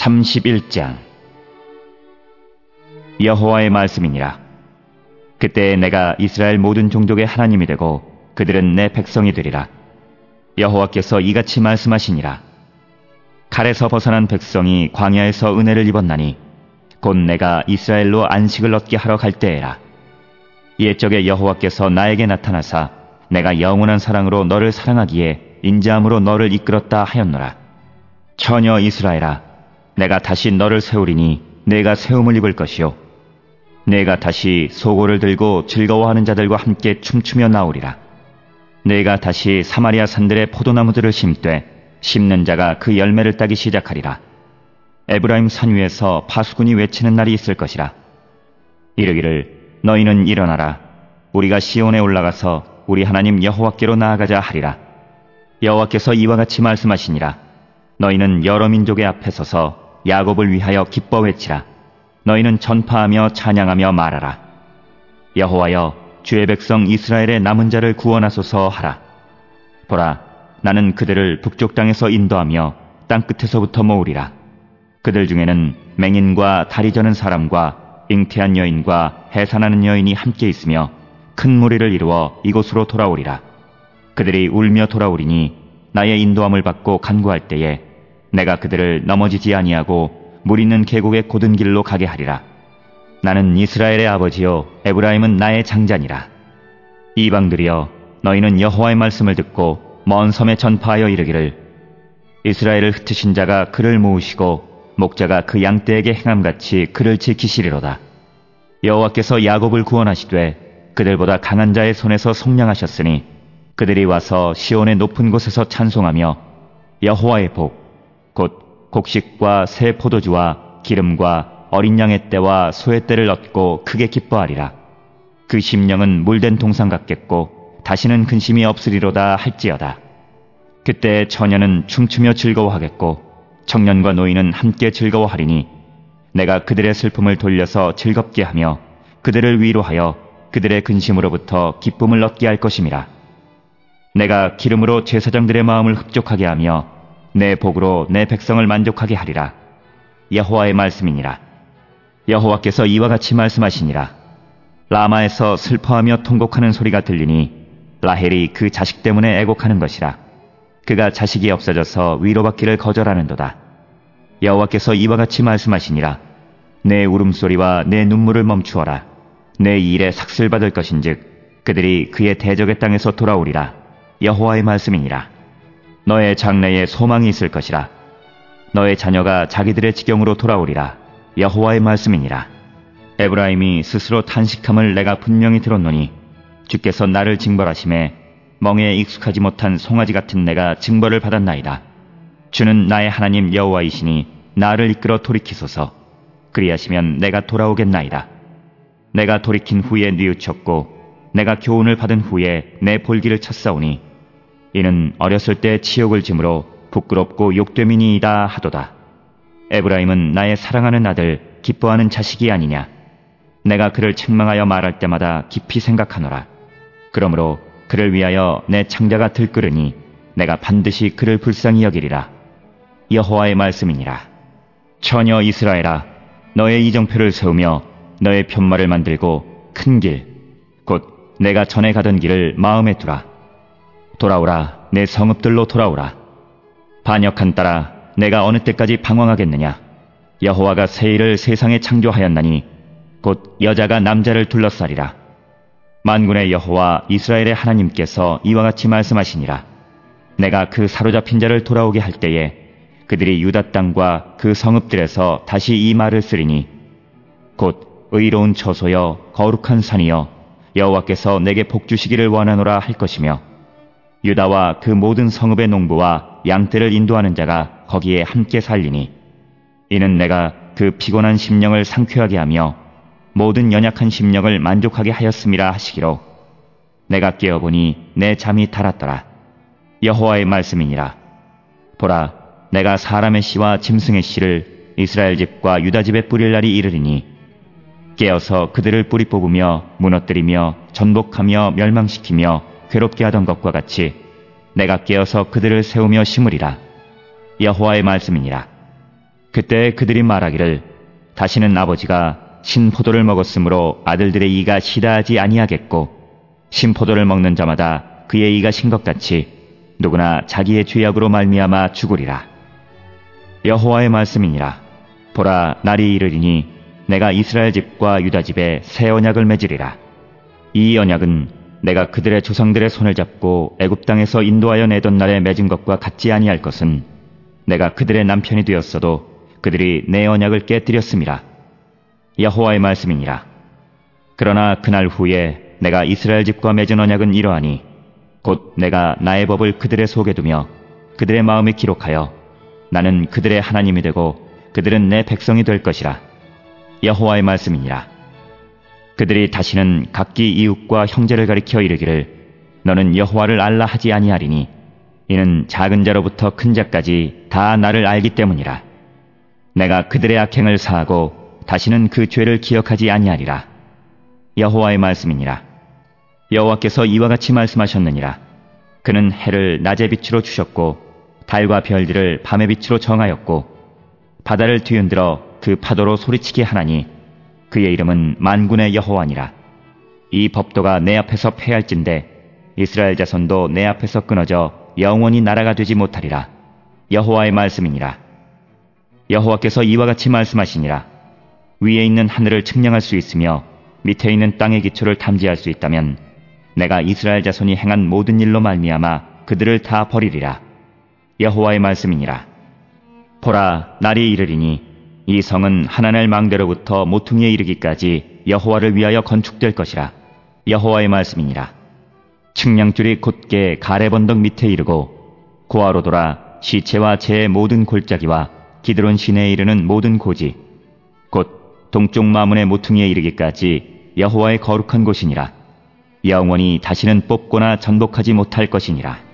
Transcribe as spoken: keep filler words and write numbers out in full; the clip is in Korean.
삼십일 장. 여호와의 말씀이니라. 그때 내가 이스라엘 모든 종족의 하나님이 되고 그들은 내 백성이 되리라. 여호와께서 이같이 말씀하시니라. 칼에서 벗어난 백성이 광야에서 은혜를 입었나니 곧 내가 이스라엘로 안식을 얻게 하러 갈 때에라. 옛적에 여호와께서 나에게 나타나사 내가 영원한 사랑으로 너를 사랑하기에 인자함으로 너를 이끌었다 하였노라. 처녀 이스라엘아, 내가 다시 너를 세우리니 내가 세움을 입을 것이요 내가 다시 소고를 들고 즐거워하는 자들과 함께 춤추며 나오리라. 내가 다시 사마리아 산들의 포도나무들을 심되 심는 자가 그 열매를 따기 시작하리라. 에브라임 산 위에서 파수꾼이 외치는 날이 있을 것이라. 이르기를 너희는 일어나라. 우리가 시온에 올라가서 우리 하나님 여호와께로 나아가자 하리라. 여호와께서 이와 같이 말씀하시니라. 너희는 여러 민족의 앞에 서서 야곱을 위하여 기뻐 외치라. 너희는 전파하며 찬양하며 말하라. 여호와여, 주의 백성 이스라엘의 남은 자를 구원하소서 하라. 보라, 나는 그들을 북쪽 땅에서 인도하며 땅끝에서부터 모으리라. 그들 중에는 맹인과 다리 저는 사람과 잉태한 여인과 해산하는 여인이 함께 있으며 큰 무리를 이루어 이곳으로 돌아오리라. 그들이 울며 돌아오리니 나의 인도함을 받고 간구할 때에 내가 그들을 넘어지지 아니하고 물 있는 계곡의 곧은 길로 가게 하리라. 나는 이스라엘의 아버지요 에브라임은 나의 장자니라. 이방들이여, 너희는 여호와의 말씀을 듣고 먼 섬에 전파하여 이르기를 이스라엘을 흩으신 자가 그를 모으시고 목자가 그 양떼에게 행함같이 그를 지키시리로다. 여호와께서 야곱을 구원하시되 그들보다 강한 자의 손에서 속량하셨으니 그들이 와서 시온의 높은 곳에서 찬송하며 여호와의 복 곧 곡식과 새 포도주와 기름과 어린 양의 떼와 소의 떼를 얻고 크게 기뻐하리라. 그 심령은 물된 동상 같겠고 다시는 근심이 없으리로다 할지어다. 그때 처녀는 춤추며 즐거워하겠고 청년과 노인은 함께 즐거워하리니 내가 그들의 슬픔을 돌려서 즐겁게 하며 그들을 위로하여 그들의 근심으로부터 기쁨을 얻게 할 것임이라. 내가 기름으로 제사장들의 마음을 흡족하게 하며 내 복으로 내 백성을 만족하게 하리라. 여호와의 말씀이니라. 여호와께서 이와 같이 말씀하시니라. 라마에서 슬퍼하며 통곡하는 소리가 들리니 라헬이 그 자식 때문에 애곡하는 것이라. 그가 자식이 없어져서 위로받기를 거절하는도다. 여호와께서 이와 같이 말씀하시니라. 내 울음소리와 내 눈물을 멈추어라. 내 일에 삭슬 받을 것인즉 그들이 그의 대적의 땅에서 돌아오리라. 여호와의 말씀이니라. 너의 장래에 소망이 있을 것이라. 너의 자녀가 자기들의 지경으로 돌아오리라. 여호와의 말씀이니라. 에브라임이 스스로 탄식함을 내가 분명히 들었노니 주께서 나를 징벌하심에 멍에에 익숙하지 못한 송아지 같은 내가 징벌을 받았나이다. 주는 나의 하나님 여호와이시니 나를 이끌어 돌이키소서. 그리하시면 내가 돌아오겠나이다. 내가 돌이킨 후에 뉘우쳤고 내가 교훈을 받은 후에 내 볼기를 쳤사오니 이는 어렸을 때 치욕을 짐으로 부끄럽고 욕됨이니이다 하도다. 에브라임은 나의 사랑하는 아들 기뻐하는 자식이 아니냐. 내가 그를 책망하여 말할 때마다 깊이 생각하노라. 그러므로 그를 위하여 내 창자가 들끓으니 내가 반드시 그를 불쌍히 여기리라. 여호와의 말씀이니라. 처녀 이스라엘아, 너의 이정표를 세우며 너의 편말을 만들고 큰 길, 곧 내가 전에 가던 길을 마음에 두라. 돌아오라, 내 성읍들로 돌아오라. 반역한 딸아, 내가 어느 때까지 방황하겠느냐. 여호와가 새 일을 세상에 창조하였나니 곧 여자가 남자를 둘러싸리라. 만군의 여호와 이스라엘의 하나님께서 이와 같이 말씀하시니라. 내가 그 사로잡힌 자를 돌아오게 할 때에 그들이 유다 땅과 그 성읍들에서 다시 이 말을 쓰리니 곧 의로운 처소여 거룩한 산이여 여호와께서 내게 복 주시기를 원하노라 할 것이며 유다와 그 모든 성읍의 농부와 양떼를 인도하는 자가 거기에 함께 살리니 이는 내가 그 피곤한 심령을 상쾌하게 하며 모든 연약한 심령을 만족하게 하였음이라 하시기로 내가 깨어보니 내 잠이 달았더라. 여호와의 말씀이니라. 보라, 내가 사람의 씨와 짐승의 씨를 이스라엘 집과 유다 집에 뿌릴 날이 이르리니 깨어서 그들을 뿌리 뽑으며 무너뜨리며 전복하며 멸망시키며 괴롭게 하던 것과 같이 내가 깨어서 그들을 세우며 심으리라. 여호와의 말씀이니라. 그때 그들이 말하기를 다시는 아버지가 신포도를 먹었으므로 아들들의 이가 시다하지 아니하겠고 신포도를 먹는 자마다 그의 이가 신 것 같이 누구나 자기의 죄악으로 말미암아 죽으리라. 여호와의 말씀이니라. 보라, 날이 이르리니 내가 이스라엘 집과 유다 집에 새 언약을 맺으리라. 이 언약은 내가 그들의 조상들의 손을 잡고 애굽 땅에서 인도하여 내던 날에 맺은 것과 같지 아니할 것은 내가 그들의 남편이 되었어도 그들이 내 언약을 깨뜨렸음이라. 여호와의 말씀이니라. 그러나 그날 후에 내가 이스라엘 집과 맺은 언약은 이러하니 곧 내가 나의 법을 그들의 속에 두며 그들의 마음에 기록하여 나는 그들의 하나님이 되고 그들은 내 백성이 될 것이라. 여호와의 말씀이니라. 그들이 다시는 각기 이웃과 형제를 가리켜 이르기를 너는 여호와를 알라 하지 아니하리니 이는 작은 자로부터 큰 자까지 다 나를 알기 때문이라. 내가 그들의 악행을 사하고 다시는 그 죄를 기억하지 아니하리라. 여호와의 말씀이니라. 여호와께서 이와 같이 말씀하셨느니라. 그는 해를 낮의 빛으로 주셨고 달과 별들을 밤의 빛으로 정하였고 바다를 뒤흔들어 그 파도로 소리치게 하나니 그의 이름은 만군의 여호와니라. 이 법도가 내 앞에서 패할진대 이스라엘 자손도 내 앞에서 끊어져 영원히 나라가 되지 못하리라. 여호와의 말씀이니라. 여호와께서 이와 같이 말씀하시니라. 위에 있는 하늘을 측량할 수 있으며 밑에 있는 땅의 기초를 탐지할 수 있다면 내가 이스라엘 자손이 행한 모든 일로 말미암아 그들을 다 버리리라. 여호와의 말씀이니라. 보라, 날이 이르리니 이 성은 하나날 망대로부터 모퉁이에 이르기까지 여호와를 위하여 건축될 것이라. 여호와의 말씀이니라. 측량줄이 곧게 가렙 언덕 밑에 이르고 고아로 돌아 시체와 재의 모든 골짜기와 기드론 시내에 이르는 모든 고지 곧 동쪽 마문의 모퉁이에 이르기까지 여호와의 거룩한 곳이니라. 영원히 다시는 뽑거나 전복하지 못할 것이니라.